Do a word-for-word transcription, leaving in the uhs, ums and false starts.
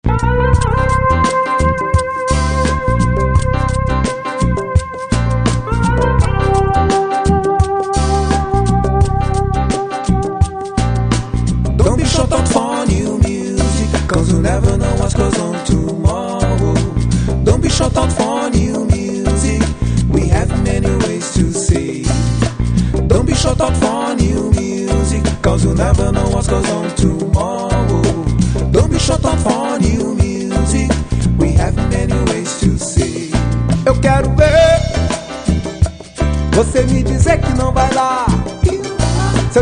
Don't be shut up for new music, cause you never know what goes on tomorrow. Don't be shut up for new music, we have many ways to say. Don't be shut up for new music, cause you never know what goes on tomorrow. Don't be shut up for new music, we have many ways to say. Eu quero ver você me dizer que não vai lá.